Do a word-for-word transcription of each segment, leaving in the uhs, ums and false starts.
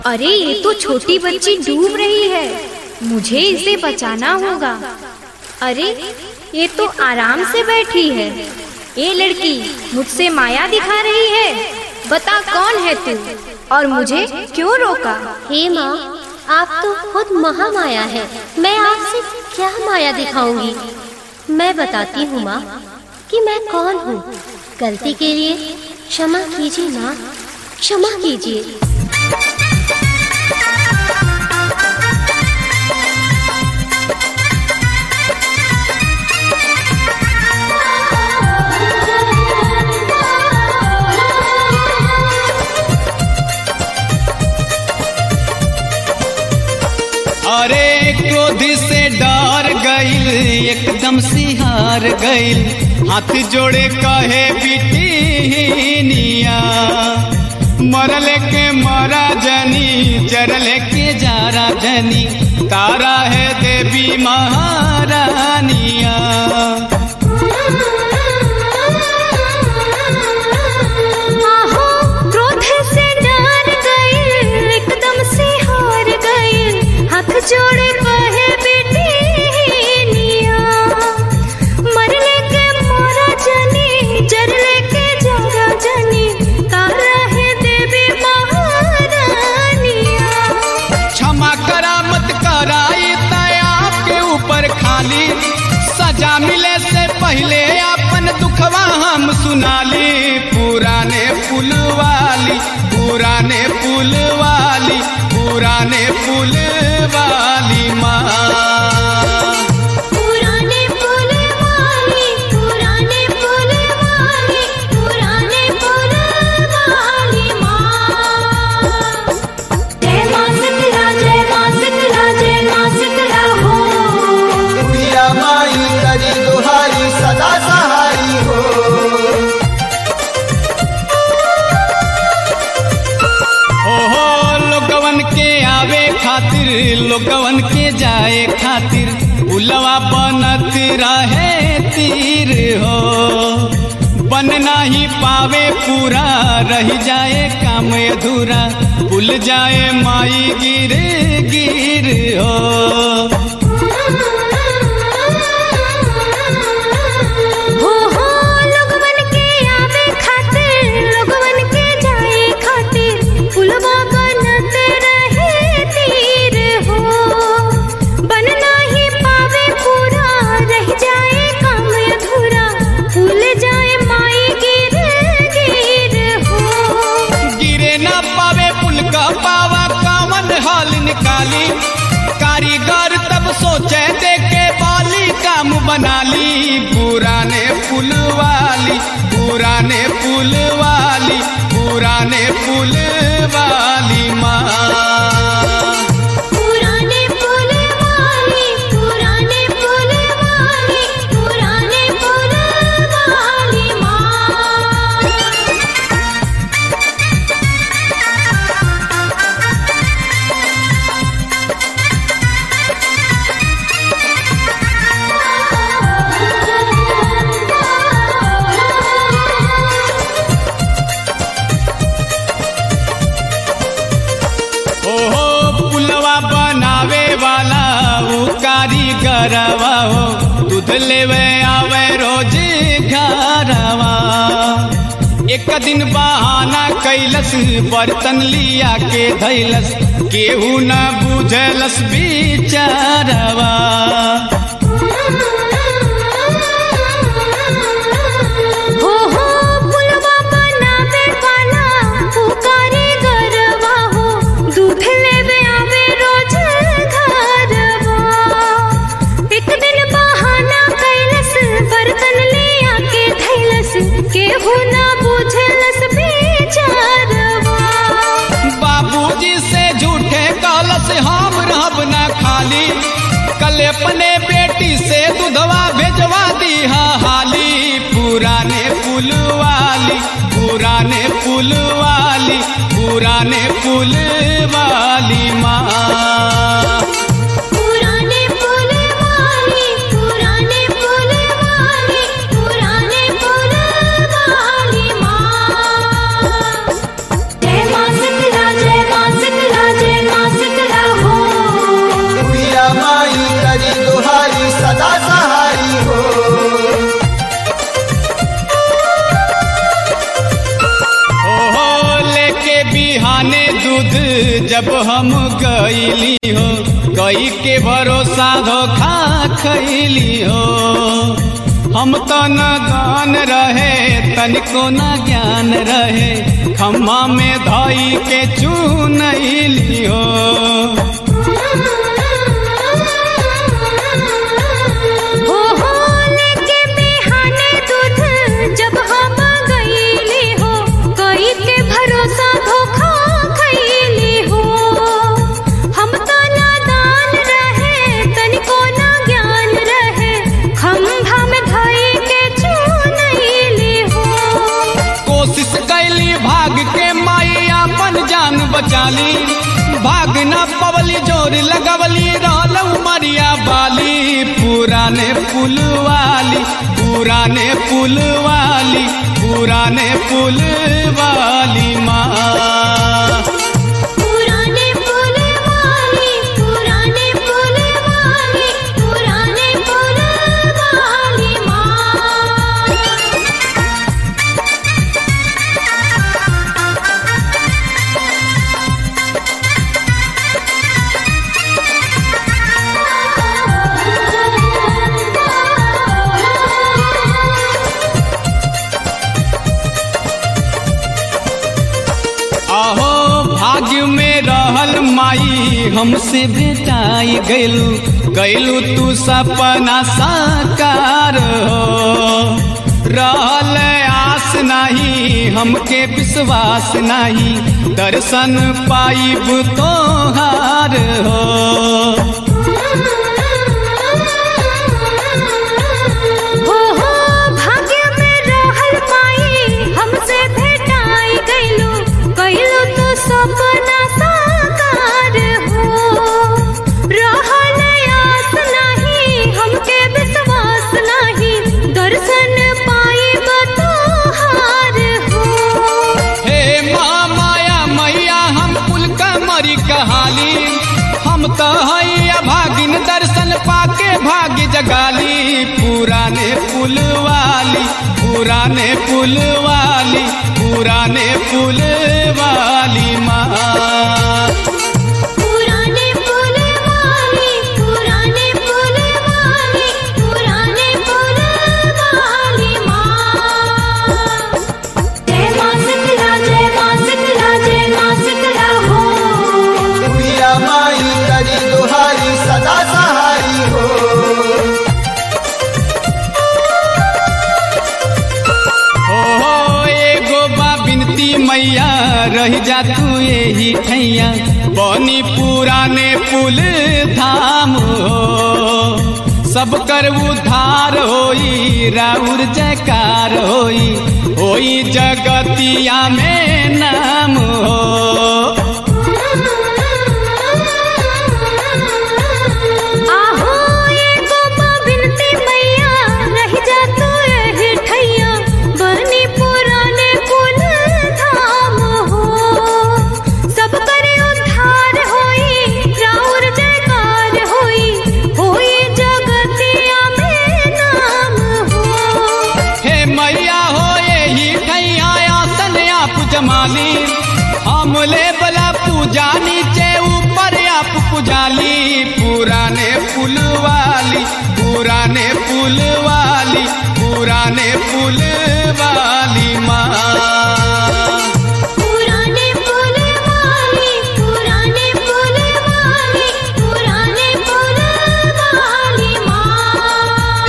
अरे ये तो छोटी बच्ची डूब रही है, मुझे इसे बचाना होगा। अरे ये तो आराम से बैठी है। ये लड़की मुझसे माया दिखा रही है, बता कौन है तू और मुझे क्यों रोका? हे माँ, आप तो खुद महामाया है, मैं आपसे क्या माया दिखाऊंगी। मैं बताती हूँ माँ कि मैं कौन हूँ। गलती के लिए क्षमा कीजिए माँ, क्षमा कीजिए। अरे क्रोध से डर गईल, एकदम सिहार गईल, हाथ जोड़े कहे बिटिनिया, मरल के मरा जनी, जरल के जारा जनी, तारा है देवी महारानिया। जोड़े कहे बेटिनिया, मरले के मोरा जनी, जरले के जरा जनी, तारा है देवी महारानिया। क्षमा करा मत कराई दया आपके ऊपर खाली, सजा मिले से पहले अपन दुखवा हम सुनाली। पुराने पुल वाली, पुराने पुल वाली, पुराने पुल वाली माँ, पुराने पुल वाली, पुराने पुल वाली, पुराने पुल वाली माँ। जय माँ शीतला, जय माँ शीतला, जय माँ शीतला हो। बुढ़िया माई करी दुहाई सदा सहाई हो। ओहो लोगवन के आवे खातिर, लोगवन के जाए खातिर, उलवा बनत रहे तीर हो। बन नहीं पावे पूरा, रह जाए काम अधूरा, भूल जाए माई गिर गिर हो। कारीगर तब सोचे देखे बाली काम बना ली। पुराने पुल वाली, पुराने पुल वाली, पुराने पुल वाली माँ, पुराने पुल वाली, पुराने पुल वाली, पुराने पुल वाली माँ। कारीगरवा हो, दूध लेवे आवे रोज घरवा। एक दिन बहाना कैलस, बर्तन लिया के धैलस, केहू न बुझलस बिचारवा। बाबूजी से झूठे कहलस हम रहब ना खाली, कल अपने बेटी से दूधवा भेजवा दीहा हाली। पुराने पुल वाली, पुराने पुल वाली, पुराने पुल वाली माँ, पुराने पुल वाली, पुराने पुल वाली, पुराने पुल वाली माँ। जय माँ शीतला, जय माँ शीतला, जब हम गईली हो, कई के भरोसा धोखा खैली हो। हम तो न दान रहे तनिको न ज्ञान रहे, खम्मा में धई के चुनैली हो। जब हम गईली हो, कई के भरोसा धोखा खैली हो। हम तो नादान रहे तनिको ना ज्ञान रहे, खम्भा में धई के चुनैली हो। कोशिश कैली भाग के माई अपन जान बचाली, भाग न पवली जोर लगवली रहल उमरिया बाली। पुराने पुल वाली, पुराने पुल वाली, पुराने पुल वाली माँ। पुराने पुल वाली, पुराने पुल वाली, पुराने पुल वाली माँ। आहो भाग्य में रहल माई हमसे भेटाई गैलू, गैलू तू सपना साकार हो। रहल आस नहीं हमके विश्वास नहीं, दर्शन पाइब तोहार हो। सपना साकार हो, रहल आस नहीं हमके विश्वास नहीं, दर्शन पाइब तोहार हो। हे माँ माया मैया हम कुल कमरी कहाली, हम तो हैया भागिन दर्शन पाके भाग्य जगाली। पुराने पुल वाली, पुराने पुल वाली, पुराने पुल वाली माँ। पुराने पुल वाली, पुराने पुल वाली, पुराने पुल वाली माँ। जय माँ शीतला, जय माँ शीतला, जय माँ शीतला हो। दुहिया माई करी दुहाई सदा सहाई हो। ओ एगो बा बिनती मैया रह जा तू यही ठैया, बनी पुराने पुल धाम हो। सब कर उद्धार होई, राउर जयकार होई, होई जगतिया में नाम हो। हम ले बला पूजा नीचे ऊपर आप पुजाली। पुराने पुल वाली, पुराने पुल वाली, पुराने पुल वाली माँ। पुराने पुल वाली, पुराने पुल वाली, पुराने पुल वाली माँ।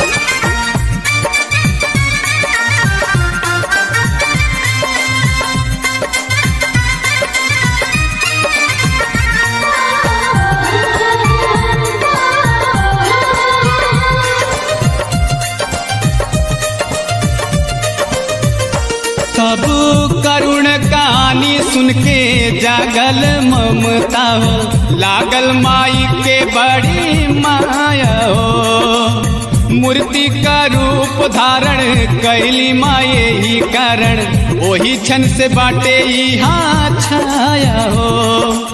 सब करुण कहानी सुन के जागल ममता हो, लागल माई के बड़ी माया हो। मूर्ति का रूप धारण कैली माये ही कारण, वही क्षण से बाटे यहाँ छाया हो।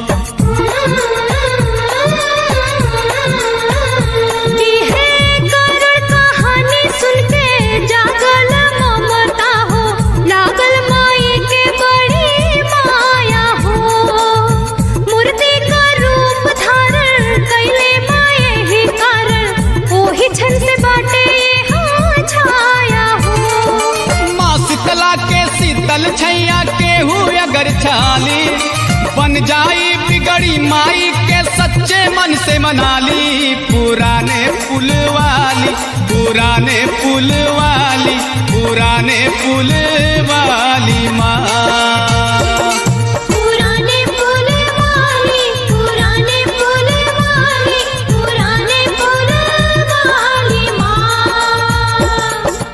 लागल माई के बड़ी माया हो। छल छैया केहू अगर छाली बन जाई बिगड़ी माई के सच्चे मन से मनाली। पुराने पुल वाली पुराने पुल वाली पुराने पुल वाली माँ।